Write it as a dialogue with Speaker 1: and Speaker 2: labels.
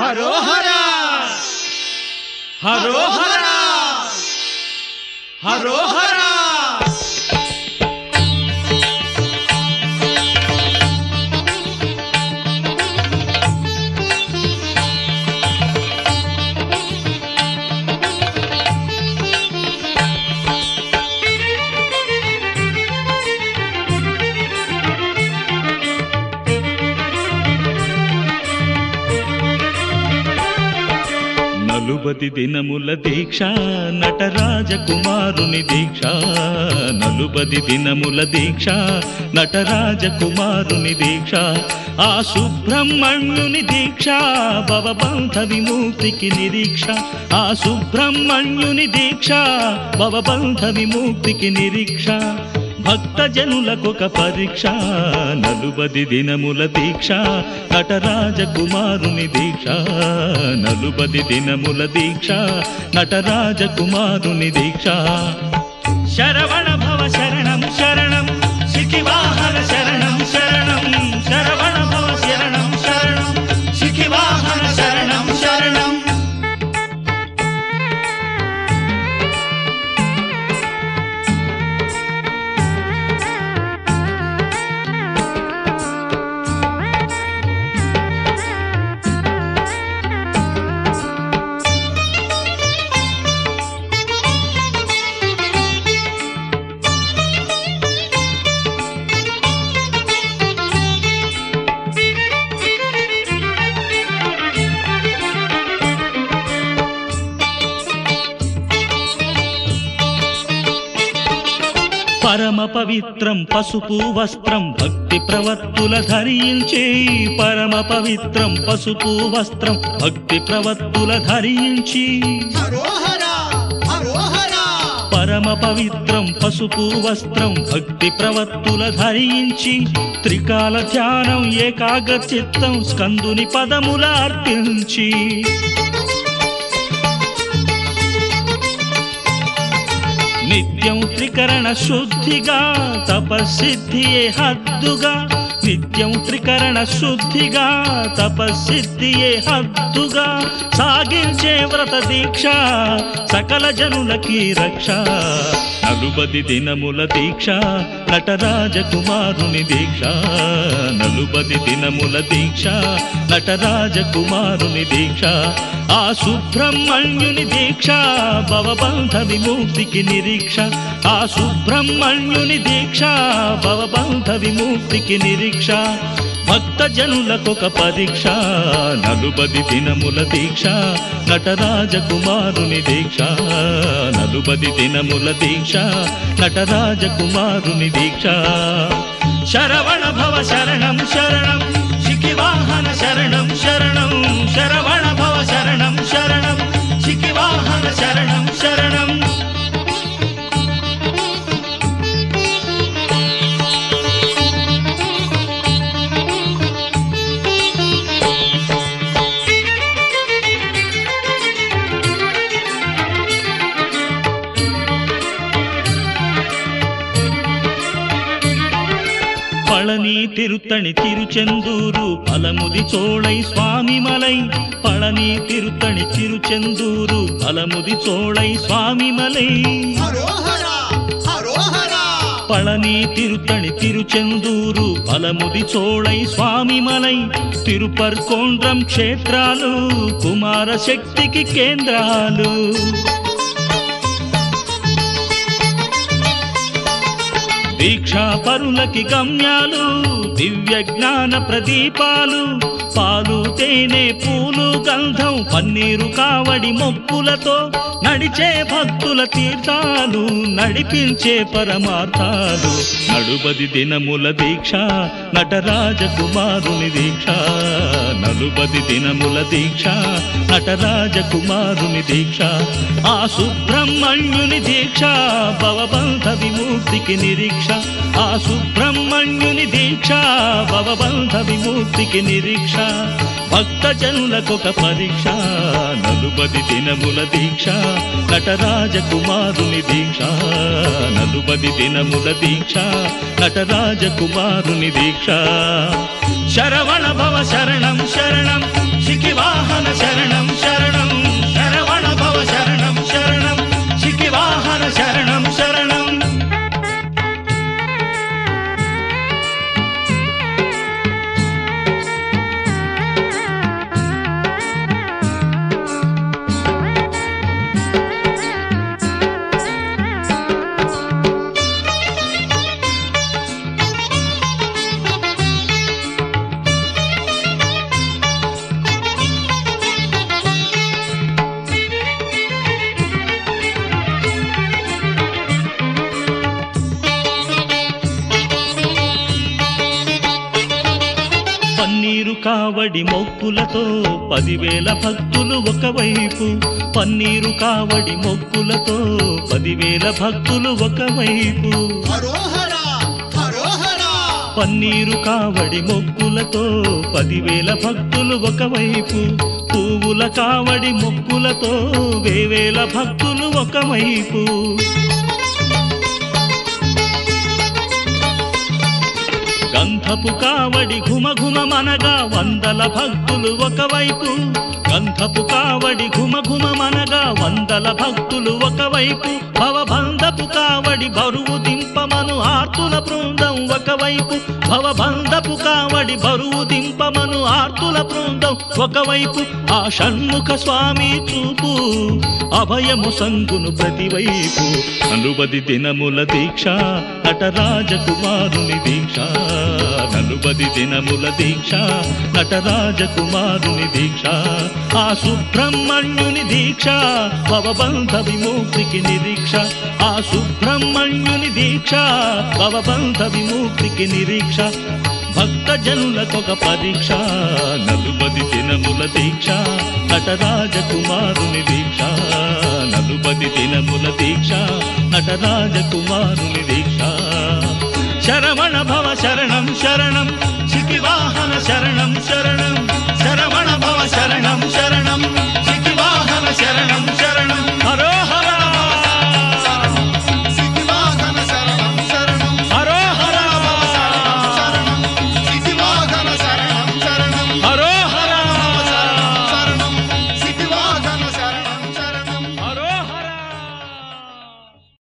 Speaker 1: హరోహరా హరోహరా హరోహరా
Speaker 2: నలుబది దినముల దీక్ష నటరాజకుమారుని దీక్ష నలుబది దినముల దీక్ష నటరాజకుమారుని దీక్ష ఆ సుబ్రహ్మణ్యుని దీక్ష భవబంధ విముక్తికి నిరీక్ష ఆ సుబ్రహ్మణ్యుని దీక్ష భవబంధ విముక్తికి నిరీక్ష భక్త జనులకొక పరీక్ష నలుబది దినముల దీక్ష నటరాజకుమారుని దీక్ష నలుబది దినముల దీక్ష నటరాజకుమారుని దీక్ష శరవణ భవ శరణం శరణం శిఖివాహన శరణం శరణం శరవణ భవ శరణం శరణం శిఖివాహన శరణం శరణం పరమ పవిత్రం పసుపు వస్త్రం భక్తి ప్రవత్తుల ధరించి పరమ పవిత్రం పసుపు వస్త్రం భక్తి ప్రవత్తుల ధరించి పరమ పవిత్రం పసుపు వస్త్రం భక్తి ప్రవత్తుల ధరించి త్రికాల ధ్యానం ఏకాగ్ర చిత్తం స్కందుని పదముల అర్పించి నిత్యం త్రికరణ శుద్ధిగా తపస్సిద్ధియే హద్దుగా నిత్యం త్రికరణ శుద్ధిగా తపస్సిద్ధియే హద్దుగా సాగించే వ్రత దీక్ష సకల జనులకి రక్ష నలుబది దినముల దీక్ష నటరాజకుమారుని దీక్ష నలుబది దినముల దీక్ష నటరాజకుమారుని దీక్ష ఆ సుబ్రహ్మణ్యుని దీక్ష భవబంధ విముక్తికి నిరీక్ష ఆ సుబ్రహ్మణ్యుని దీక్ష భవబంధ విముక్తికి నిరీక్ష భక్త జనులకొక పరీక్ష నలుబది దినముల దీక్ష నటరాజకుమారుని దీక్ష నలుబది దినముల దీక్ష నటరాజకుమారుని దీక్ష శరవణ భవ శరణం శరణం శిఖివాహన శరణం శరణం శరవణ భవ శరణం శరణం శిఖివాహన శరణం శరణం பழனி திருத்தணி திருச்செந்தூரு பலமுதி சோலை சுவாமிமலை பழனி திருத்தணி திருச்செந்தூரு பலமுதி சோலை சுவாமிமலை பழனி திருத்தணி திருச்செந்தూరు பலமுది చోళై స్వామిమలై తిరుపర్కోండ్రం క్షేత్రాలు కుమార శక్తికి కేంద్రాలు దీక్షా పరులకి గమ్యాలు దివ్య జ్ఞాన ప్రదీపాలు పాలు తేనె పూలు గంధం పన్నీరు కావడి మొక్కులతో నడిచే భక్తుల తీర్థాలు నడిపించే పరమార్థాలు నలుబది దినముల దీక్ష నటరాజకుమారుని దీక్ష నలుబది దినముల దీక్ష నటరాజకుమారుని దీక్ష ఆ సుబ్రహ్మణ్యుని దీక్ష భవబంధ విముక్తికి నిరీక్ష ఆ సుబ్రహ్మణ్యుని దీక్ష భవబంధ విముక్తికి నిరీక్ష భక్త జనులకొక పరీక్ష నలుబది దినముల దీక్ష నటరాజకుమారుని దీక్ష నలుబది దినముల దీక్ష నటరాజకుమారుని దీక్ష శరవణ భవ శరణం శరణం శిఖివాహన శరణం శరణం శరవణ భవ శరణం శరణం శిఖివాహన శరణం శరణం. పన్నీరు కావడి మొక్కులతో 10,000 భక్తులు ఒకవైపు, పన్నీరు కావడి మొక్కులతో 10,000 భక్తులు ఒకవైపు. పన్నీరు కావడి మొక్కులతో 10,000 భక్తులు ఒకవైపు, పువ్వుల కావడి మొక్కులతో 1,000 భక్తులు ఒకవైపు. గంధపు కావడి ఘుమఘుమనగా 100 భక్తులు ఒకవైపు, గంధపు కావడి ఘుమఘుమనగా 100 భక్తులు ఒకవైపు. భవబంధపు కావడి బరువు దింపమను ఆర్తుల బృందం ఒకవైపు, భవబంధపు కావడి బరువు దింపమను ఆర్తుల బృందం ఒకవైపు. ఆ షణ్ముఖ స్వామి చూపు అభయము సంగును ప్రతివైపు. 40 దినముల దీక్ష నటరాజకుమారుని దీక్ష, 40 దినముల దీక్ష నటరాజకుమారుని దీక్ష. ఆ సుబ్రహ్మణ్యుని దీక్ష భవబంధ విముక్తికి నిరీక్ష, ఆ సుబ్రహ్మణ్యుని దీక్ష భవబంధ విముక్తికి నిరీక్ష. భక్త జనులకొక పరీక్ష 40 దినముల దీక్ష నటరాజకుమారుని దీక్ష, 40 దినముల దీక్ష నటరాజకుమారుని దీక్ష. శరవణ భవ శరణం శరణం శిఖివాహన శరణం శరణం శరవణ భవ శరణం శరణం శిఖివాహన శరణం